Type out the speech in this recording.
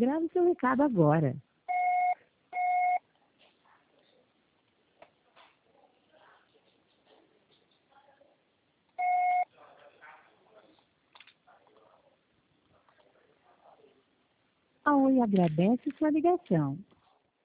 Grave seu recado agora. A Oi agradece sua ligação.